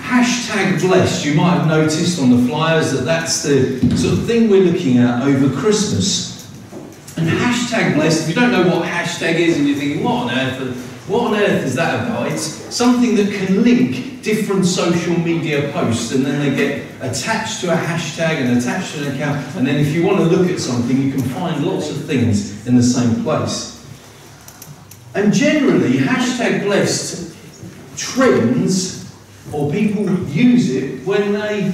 Hashtag blessed. You might have noticed on the flyers that that's the sort of thing we're looking at over Christmas. And hashtag blessed, if you don't know what hashtag is and you're thinking, what on earth is that about? It's something that can link different social media posts, and then they get attached to a hashtag and attached to an account, and then if you want to look at something, you can find lots of things in the same place. And generally, hashtag blessed trends, or people use it when they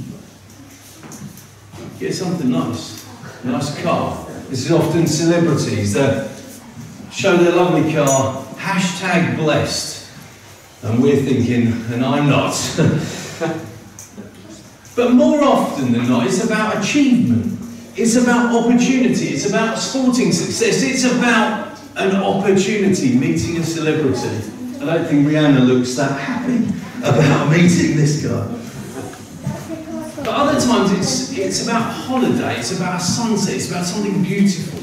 get something nice, a nice car. This is often celebrities that show their lovely car, hashtag blessed. And we're thinking, and I'm not. But more often than not, it's about achievement. It's about opportunity. It's about sporting success. It's about an opportunity, meeting a celebrity. I don't think Rihanna looks that happy about meeting this guy. But other times it's about holiday, it's about a sunset, it's about something beautiful.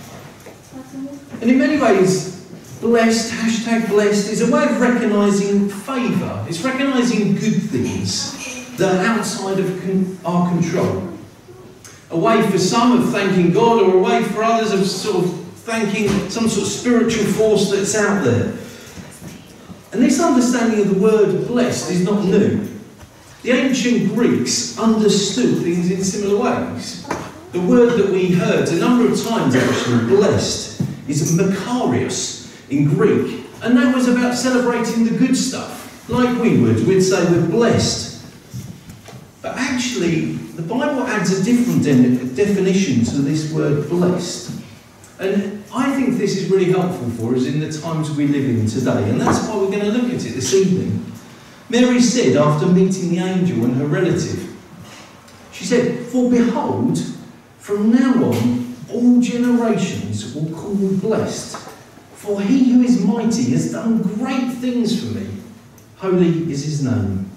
And in many ways, blessed, hashtag blessed, is a way of recognising favour. It's recognising good things that are outside of our control. A way for some of thanking God, or a way for others of sort of thanking some sort of spiritual force that's out there. And this understanding of the word blessed is not new. The ancient Greeks understood things in similar ways. The word that we heard a number of times actually, blessed, is makarios in Greek. And that was about celebrating the good stuff. Like we'd say we're blessed. But actually, the Bible adds a different definition to this word blessed. And I think this is really helpful for us in the times we live in today. And that's why we're going to look at it this evening. Mary said, after meeting the angel and her relative, she said, "For behold, from now on, all generations will call me blessed. For he who is mighty has done great things for me. Holy is his name."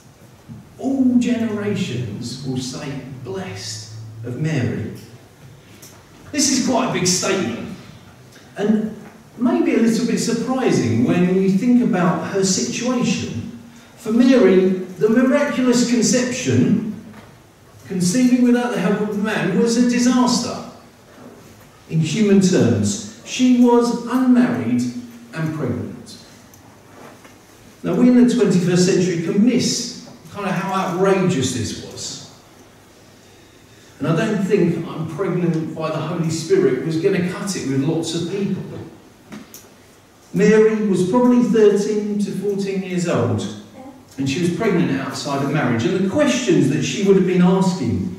All generations will say, blessed of Mary. This is quite a big statement. And maybe a little bit surprising when you think about her situation. For Mary, the miraculous conception, conceiving without the help of man, was a disaster. In human terms, she was unmarried and pregnant. Now, we in the 21st century can miss kind of how outrageous this was. And I don't think "I'm pregnant by the Holy Spirit" was going to cut it with lots of people. Mary was probably 13 to 14 years old, and she was pregnant outside of marriage. And the questions that she would have been asking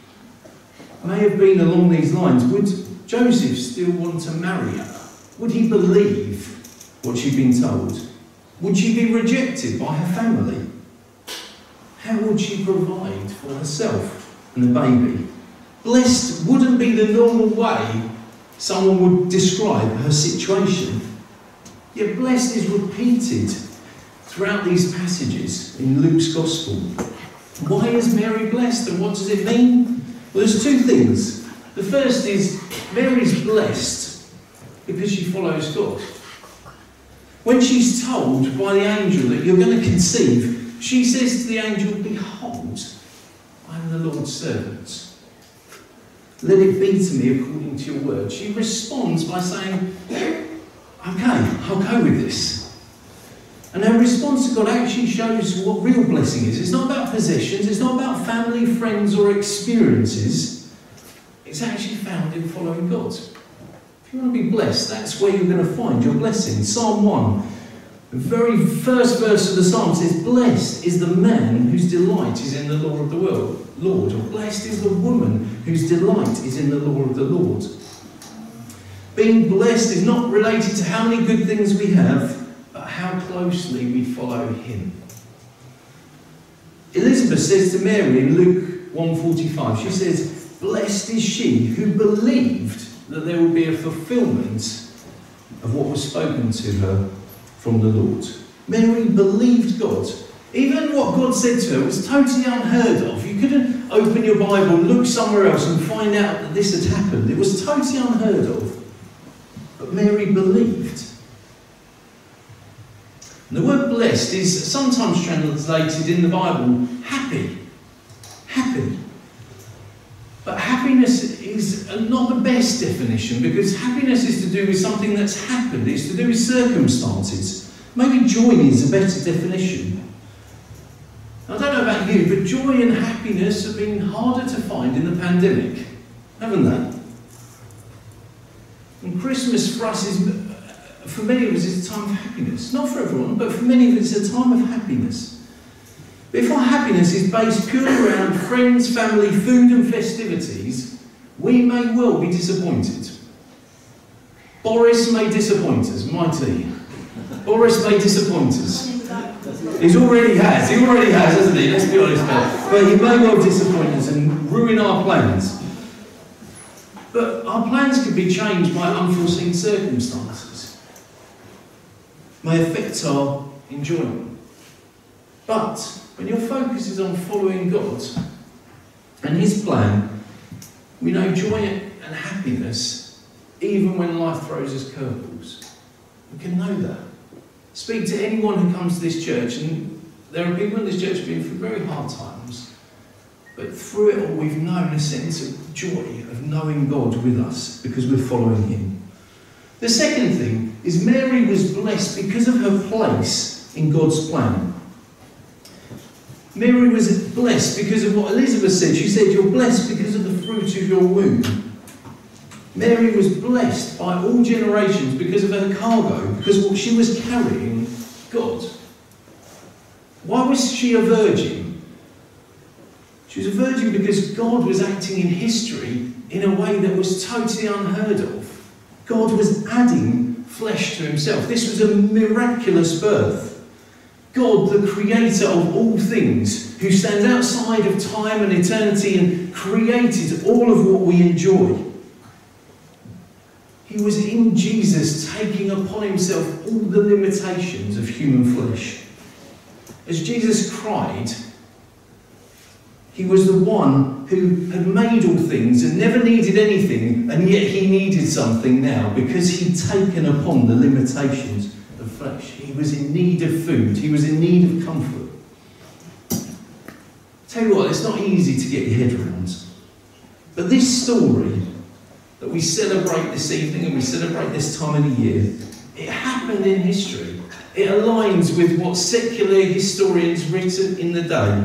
may have been along these lines. Would Joseph still want to marry her? Would he believe what she'd been told? Would she be rejected by her family? How would she provide for herself and the baby? Blessed wouldn't be the normal way someone would describe her situation. Yet blessed is repeated throughout these passages in Luke's Gospel. Why is Mary blessed, and what does it mean? Well, there's two things. The first is Mary's blessed because she follows God. When she's told by the angel that you're going to conceive, she says to the angel, "Behold, I am the Lord's servant. Let it be to me according to your word." She responds by saying, "Okay, I'll go with this." And her response to God actually shows what real blessing is. It's not about possessions, it's not about family, friends, or experiences. It's actually found in following God. If you want to be blessed, that's where you're going to find your blessing. Psalm 1, the very first verse of the psalm says, "Blessed is the man whose delight is in the law of the Lord." Or blessed is the woman whose delight is in the law of the Lord. Being blessed is not related to how many good things we have, but how closely we follow him. Elizabeth says to Mary in Luke 1:45, she says, "Blessed is she who believed that there would be a fulfillment of what was spoken to her from the Lord." Mary believed God. Even what God said to her was totally unheard of. You couldn't open your Bible, look somewhere else and find out that this had happened. It was totally unheard of. But Mary believed. And the word blessed is sometimes translated in the Bible happy. Happy. But happiness is not the best definition, because happiness is to do with something that's happened. It's to do with circumstances. Maybe joy is a better definition. I don't know about you, but joy and happiness have been harder to find in the pandemic, haven't they? And Christmas for us is, for many of us, is a time of happiness. Not for everyone, but for many of us, it's a time of happiness. But if our happiness is based purely around friends, family, food and festivities, we may well be disappointed. Boris may disappoint us, might he? Boris may disappoint us. He already has, hasn't he? Let's be honest about it. But he may well disappoint us and ruin our plans. But our plans could be changed by unforeseen circumstances. May affect our enjoyment. But when your focus is on following God and His plan, we know joy and happiness even when life throws us curveballs. We can know that. Speak to anyone who comes to this church, and there are people in this church who have been through very hard times, but through it all we've known a sense of joy of knowing God with us because we're following Him. The second thing is Mary was blessed because of her place in God's plan. Mary was blessed because of what Elizabeth said. She said, "You're blessed because of the fruit of your womb." Mary was blessed by all generations because of her cargo, because she was carrying God. Why was she a virgin? She was a virgin because God was acting in history in a way that was totally unheard of. God was adding flesh to Himself. This was a miraculous birth. God, the creator of all things, who stands outside of time and eternity and created all of what we enjoy. He was in Jesus taking upon Himself all the limitations of human flesh. As Jesus cried, He was the one who had made all things and never needed anything, and yet He needed something now because He'd taken upon the limitations of flesh. He was in need of food. He was in need of comfort. Tell you what, it's not easy to get your head around. But this story that we celebrate this evening and we celebrate this time of the year, it happened in history. It aligns with what secular historians written in the day.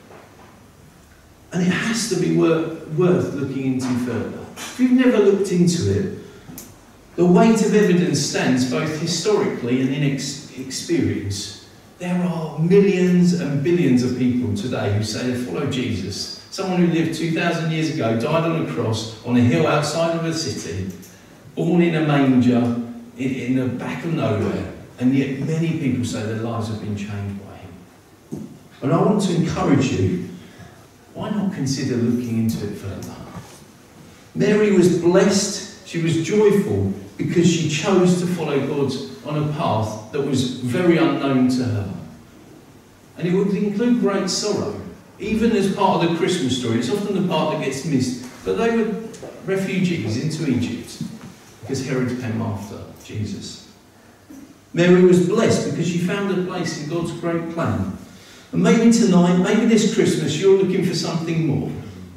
And it has to be worth looking into further. If you've never looked into it, the weight of evidence stands both historically and in experience. There are millions and billions of people today who say they follow Jesus. Someone who lived 2,000 years ago, died on a cross, on a hill outside of a city, born in a manger, in the back of nowhere, and yet many people say their lives have been changed by Him. And I want to encourage you, why not consider looking into it further? Mary was blessed, she was joyful, because she chose to follow God on a path that was very unknown to her. And it would include great sorrow. Even as part of the Christmas story, it's often the part that gets missed. But they were refugees into Egypt because Herod came after Jesus. Mary was blessed because she found a place in God's great plan. And maybe tonight, maybe this Christmas, you're looking for something more.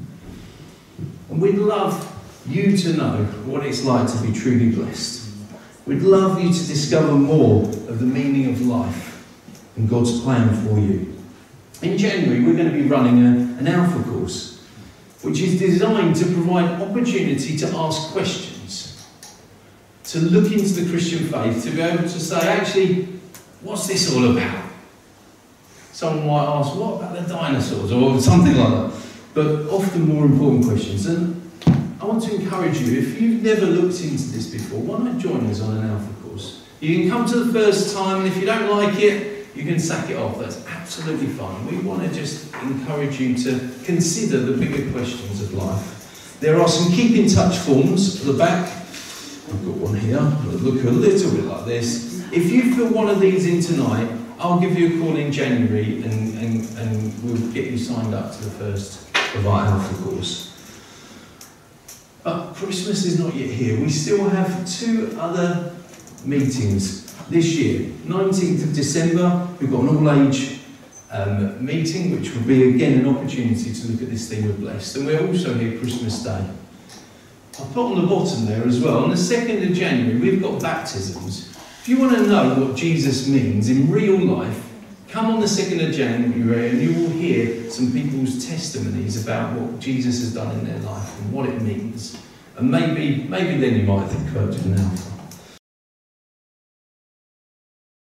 And we'd love you to know what it's like to be truly blessed. We'd love you to discover more of the meaning of life and God's plan for you. In January, we're going to be running an Alpha course, which is designed to provide opportunity to ask questions, to look into the Christian faith, to be able to say, actually, what's this all about? Someone might ask, what about the dinosaurs, or something like that. But often more important questions. And I want to encourage you, if you've never looked into this before, why not join us on an Alpha course? You can come to the first time, and if you don't like it, you can sack it off. That's absolutely fine. We want to just encourage you to consider the bigger questions of life. There are some keep in touch forms at the back. I've got one here. It'll look a little bit like this. If you fill one of these in tonight, I'll give you a call in January and we'll get you signed up to the first of our Alpha course. But Christmas is not yet here. We still have 2 other meetings this year. 19th of December, we've got an all-age meeting, which will be again an opportunity to look at this theme of blessed. And we're also here Christmas Day. I've put on the bottom there as well, on the 2nd of January, we've got baptisms. If you want to know what Jesus means in real life, come on the 2nd of January and you will hear some people's testimonies about what Jesus has done in their life and what it means. And maybe then you might think, oh, just an alpha.